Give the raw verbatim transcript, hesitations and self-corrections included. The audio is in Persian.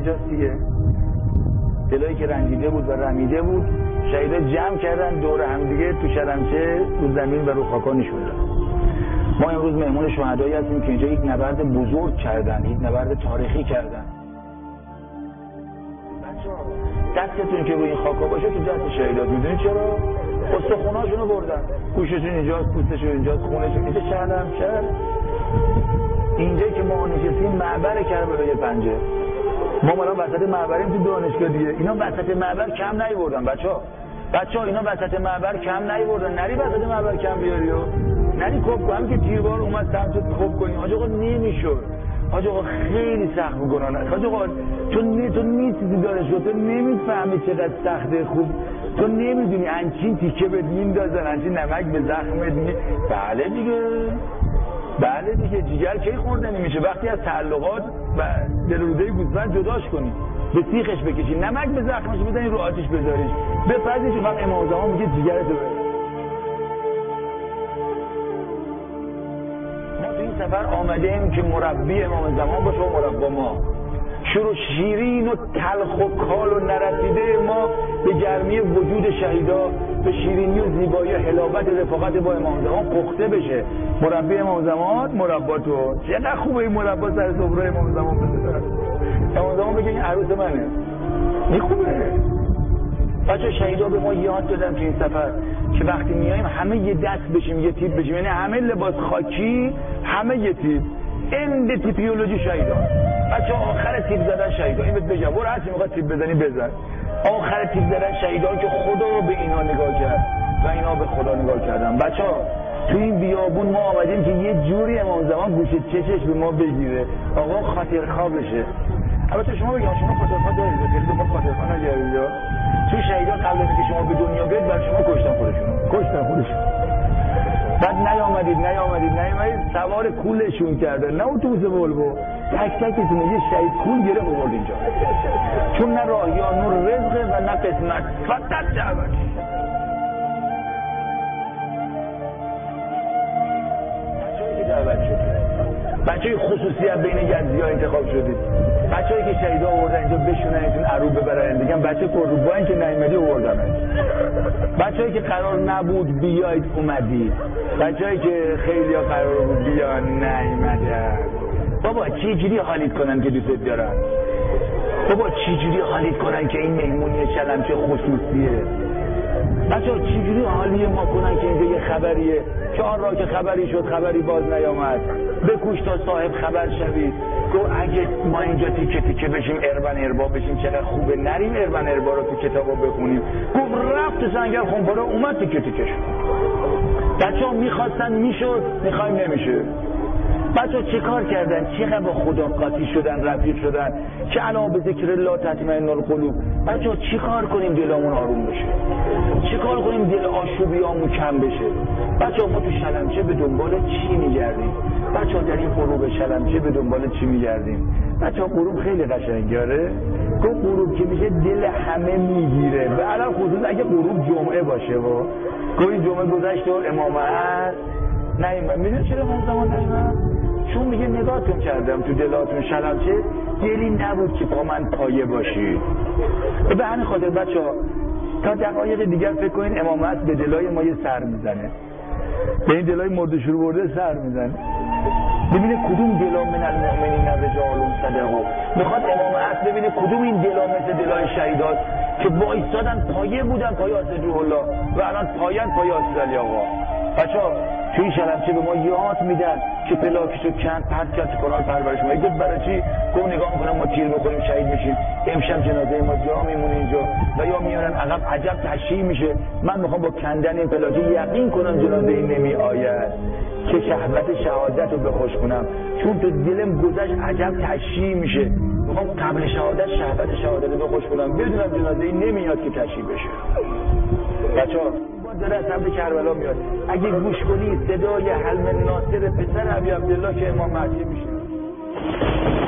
اینجاست دیگه. دلایی که رنجیده بود و رمیده بود شهیدا جمع کردن دور هم دیگه تو شلمچه تو زمین و رو خاکا نشوندن. ما امروز مهمون شهدایی هستیم که اینجا یک نبرد بزرگ کردن، یک نبرد تاریخی کردن. دستتون که روی این خاکا باشه تو دست شهیدات. میدونید چرا؟ استخوناشونو بردن، گوششون اینجاست، پوستشون اینجاست، خونشون اینجا. شهرم شهر اینجا که ما نشستیم معبر کربلای پنجه. ما الان وسط معبریم تو دانشگاه دیگه. اینا وسط معبر کم نیوردن بچه‌ها. بچه‌ها اینا وسط معبر کم نیوردن. نری وسط معبر کم بیاری و نری کوب کنم که تیربار اومد سمت کوب کنی. حاج آقا نمیشد. حاج آقا خیلی سخت می‌کنن. حاج آقا تو نه تو نیستی دانشگاه، تو نمیفهمی چقدر سخته. خوب تو نمیدونی انچین تیکه بهت میندازن، انچین نمک به زخمت می. بله دیگه. بله دیگه. جیگر کی خوردنی میشه؟ وقتی از تعلقات و دل و روده گوسفند جداش کنی، به سیخش بکشی، نمک به زخمش بزنی، رو آتش بذاریش، بپزیش. وقت امام زمان میگه جیگرتو بره. ما تو این سفر آمده ایم که مربی امام زمان باشه و مربا ما. شروع شیرین و تلخ و کال و نرسیده ما به گرمی وجود شهیدا، به شیرینی و زیبایی و حلاوت رفاقت با امام زمان پخته بشه. مربی امام زمان مربا تو. چقدر خوبه این مربا سر سفره امام زمان بذاره. امام زمان بگه این عروس منه. این خوبه. بچه شهیدا به ما یاد دادن تو این سفر که وقتی میایم همه یه دست بشیم، یه تیپ بشیم. یعنی همه لباس خاکی، همه یه تیپ. اند تیپیولوژی شهیدا. بچه آخر تیپ زدن شهیدا. این بهت بگم برو هر چی میخواد تیپ بزنی بزن. آخر تیپ زدن شهیدا که خدا رو به اینا نگاه کرد و اینا به خدا نگاه کردن. بچه‌ها تو این بیابون ما آمدیم که یه جوری امام زمان گوشه چشش به ما بگیره. آقا خاطرخواه بشه. البته شما بگم شما خاطرخواه دارید، خیلی دو خاطرخواه نگردید. تو شهیدا قبل از اینکه شما به دنیا بیاید بر شما کشتن خودشون. کشتن خودشون. بعد نیامدید نیامدید نیامدید سوار کولشون کردن. نه اتوبوس ولوو. تک تکتون یه شهید کول گره آورد اینجا. چون نه راهیان نور رزقه و نه قسمت. فقط دعوت. بچه‌ای که دعوت شد. بچه‌ای خصوصیت بین یزدی‌ها انتخاب شدید. بچه‌ای که شهیدا آوردن اینجا بشوننتون عروب ببرن. دیگه بچه پرروبان که نیامدی آوردن. بچه‌ای که قرار نبود بیاید اومدید. بچه‌ای که خیلی ها قرار بود بیان نیامدن. بابا چی جوری حالیت کنن که دوست دارن؟ بابا چی جوری حالیت کنن که این مهمونی شلمچه خصوصیه؟ بچه‌ها چی جوری حالی ما کنن که اینجا یه خبریه؟ چهار راه که خبری شد خبری باز نیامد. بکوش تا صاحب خبر شوید. گفت اگه ما اینجا تیکه تیکه بشیم اربن اربا بشیم چقدر خوبه. نریم اربن اربا رو تو کتابا بخونیم. گفت رفت سنگر خونپاره اومد تیکه تیکه شد. بچه‌ها میخواستن میشد، میخوایم نمیشه. بچه‌ها چه کار کردن؟ چقدر با خدا قاطی شدن، رفیق شدن که الان به ذکر الله تطمئن القلوب. بچه‌ها چی کار کنیم دلمون آروم بشه؟ چی کار کنیم دل آشوبیامون کم بشه؟ بچه‌ها ما تو شلمچه به دنبال چی میگردیم؟ بچه‌ها در این غروب شلمچه به دنبال چی میگردیم؟ بچه‌ها غروب خیلی قشنگه. گفت غروب که میشه دل همه میگیره. و الان خصوصا اگه غروب جمعه باشه و گویا جمعه گذشت و امام هست نه میدونی چرا امام زمان نشدم؟ چون میگه نگاهتون کردم تو دلاتون شلمچه دلی نبود که با من پایه باشی. به همین خاطر بچه‌ها تا دقایق دیگر فکر کنین امام هست به دلای ما یه سر میزنه. به این دلای مرده شروع برده سر میزنه. ببینه کدوم دلا من المؤمنین رجال صدقوا. میخواد امام هست ببینه کدوم این دلا مثل دلای شهیدات که وایسادن پایه بودن پایه اسد روح الله و الان پایان پایه اسد علی آقا. بچه‌ها تو این شلمچه به ما یاد میدن که پلاکشو چند پرد کرد تو قرآن پرورش ما. گفت برای چی؟ گفت نگاه میکنم ما تیر بخوریم شهید میشیم. امشب جنازه ما جا میمونه اینجا و یا میارن عقب عجب تشییع میشه. من میخوام با کندن این پلاکه یقین کنم جنازه این نمی آید که شهوت شهادت رو بخوش کنم. چون تو دلم گذشت عجب تشییع میشه. میخوام قبل شهادت شهوت شهادت رو بخوش کنم بدونم جنازه این نمیاد که تشییع بشه. بچه‌ها داره از سمت کربلا میاد. اگه گوش کنی صدای حلم ناصر پسر ابی عبدالله که امام مهدی میشه.